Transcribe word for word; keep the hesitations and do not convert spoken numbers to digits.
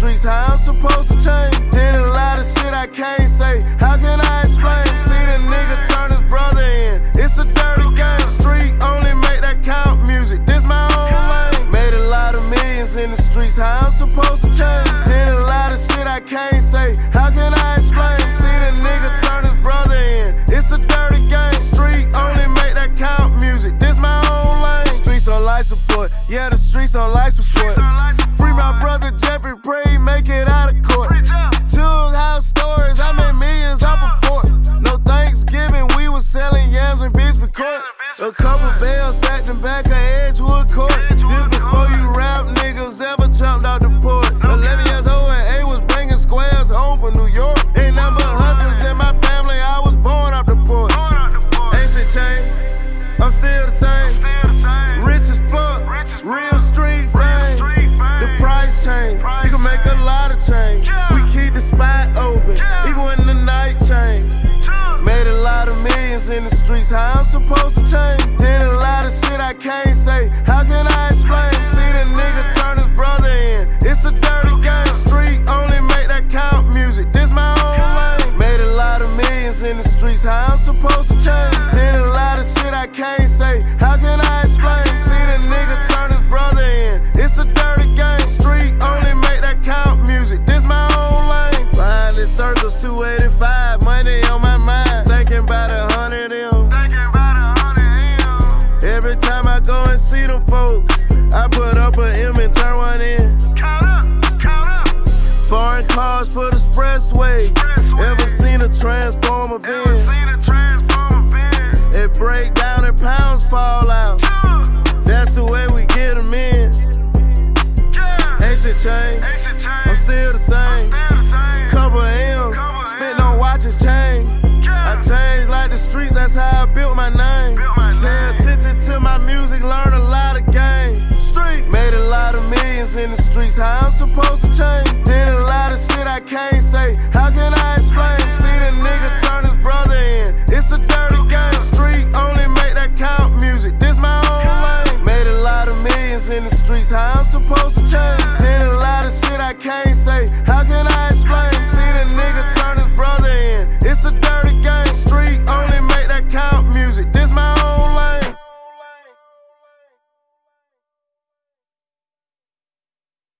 streets, how I'm supposed to change. Did a lot of shit I can't say, how can I explain? Seen a nigga turn his brother in, it's a dirty game. Street only make that count music, this my own lane. Made a lot of millions in the streets, how I'm supposed to change. Did a lot of shit I can't say, how can I explain? Seen a nigga turn his brother in, it's a dirty game. Street only make that count music, this my own lane. Streets on life support, yeah, the streets on life support. Free my brother Jeffrey, pray he make it out of court. Two house stores, I made millions off a fort. No Thanksgiving, we was selling yams and beef court. A couple bells stacked in back of Edgewood Court. This before you rap niggas ever jumped out the port. Eleven years old and A was bringing squares home from New York. Ain't number husbands in my family, I was born off the port. Ain't shit changed, I'm still the same. Rich as fuck, real street fame. The price change, you can make a lot of change. We keep the spot open, even when the night change. Made a lot of millions in the streets, how I'm supposed to change. Did a lot of shit I can't say, how can I explain? Seen a nigga turn his brother in, it's a dirty game. Street only make that count music, this my own lane. Made a lot of millions in the streets, how I'm supposed to change. Did a lot of shit I can't say, how can I explain? Seen a nigga turn his brother in, it's a dirty game. Street only make that count music, this my own lane. Behind the circles, two eighty-five, money on my mind. Thinking about a hundred M. Every time I go and see them folks, I put up a M and turn one in. Foreign cars for the expressway. Ever seen a Transformer Benz? It break down and pounds fall out. That's the way we get them in. Ain't shit changed, I'm still the same. Couple M's, spent on watches chain. I changed like the streets, that's how I built my name. Pay attention to my music, learn a lot of game. Street made a lot of millions in the streets, how I'm supposed to change. Did a lot of shit I can't say, how can I explain? Seen a nigga turn his brother in, it's a dirty game. Street only make that count music, this my own lane. Made a lot of millions in the streets, how I'm supposed to change.